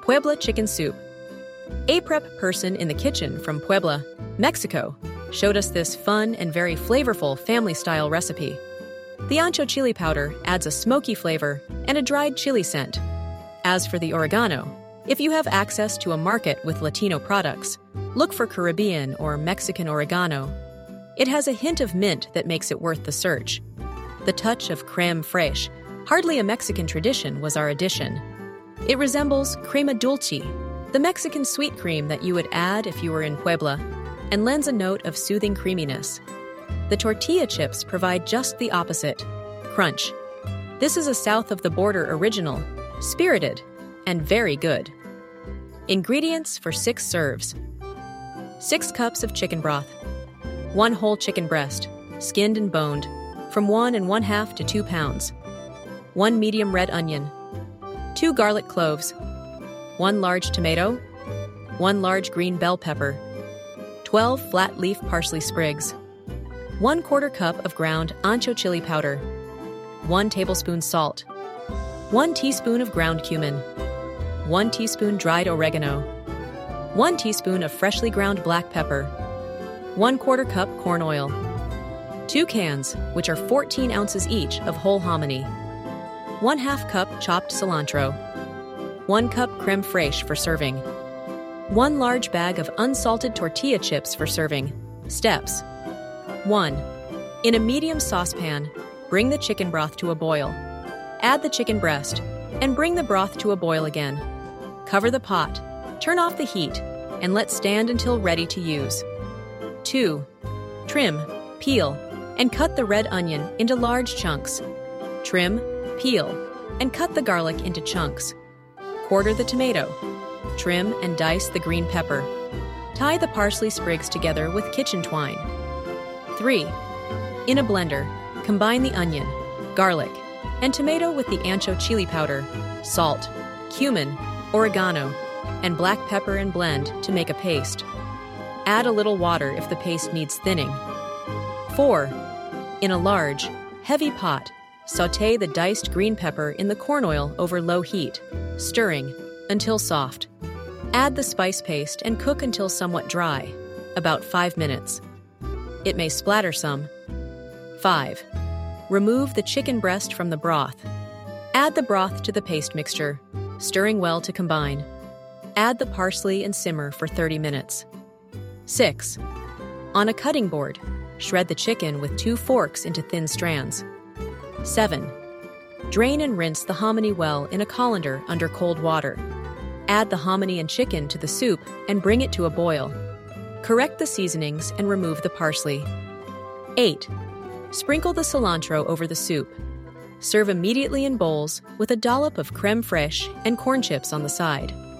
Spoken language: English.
Puebla chicken soup. A prep person in the kitchen from Puebla, Mexico, showed us this fun and very flavorful family-style recipe. The ancho chili powder adds a smoky flavor and a dried chili scent. As for the oregano, if you have access to a market with Latino products, look for Caribbean or Mexican oregano. It has a hint of mint that makes it worth the search. The touch of crème fraîche, hardly a Mexican tradition, was our addition. It resembles crema dulce, the Mexican sweet cream that you would add if you were in Puebla, and lends a note of soothing creaminess. The tortilla chips provide just the opposite, crunch. This is a south-of-the-border original, spirited, and very good. Ingredients for 6 serves. 6 cups of chicken broth. 1 whole chicken breast, skinned and boned, from 1 1/2 to 2 pounds. 1 medium red onion. 2 garlic cloves. 1 large tomato. 1 large green bell pepper. 12 flat leaf parsley sprigs. 1/4 cup of ground ancho chili powder. 1 tablespoon salt. 1 teaspoon of ground cumin. 1 teaspoon dried oregano. 1 teaspoon of freshly ground black pepper. 1/4 cup corn oil. 2 cans, which are 14 ounces each, of whole hominy. 1/2 cup chopped cilantro. 1 cup crème fraîche for serving. 1 large bag of unsalted tortilla chips for serving. Steps. 1. In a medium saucepan, bring the chicken broth to a boil. Add the chicken breast, and bring the broth to a boil again. Cover the pot, turn off the heat, and let stand until ready to use. 2. Trim, peel, and cut the red onion into large chunks. Trim, peel, and cut the garlic into chunks. Quarter the tomato. Trim and dice the green pepper. Tie the parsley sprigs together with kitchen twine. 3. In a blender, combine the onion, garlic, and tomato with the ancho chili powder, salt, cumin, oregano, and black pepper and blend to make a paste. Add a little water if the paste needs thinning. 4. In a large, heavy pot, sauté the diced green pepper in the corn oil over low heat, stirring until soft. Add the spice paste and cook until somewhat dry, about 5 minutes. It may splatter some. 5. Remove the chicken breast from the broth. Add the broth to the paste mixture, stirring well to combine. Add the parsley and simmer for 30 minutes. 6. On a cutting board, shred the chicken with 2 forks into thin strands. 7. Drain and rinse the hominy well in a colander under cold water. Add the hominy and chicken to the soup and bring it to a boil. Correct the seasonings and remove the parsley. 8. Sprinkle the cilantro over the soup. Serve immediately in bowls with a dollop of crème fraîche and corn chips on the side.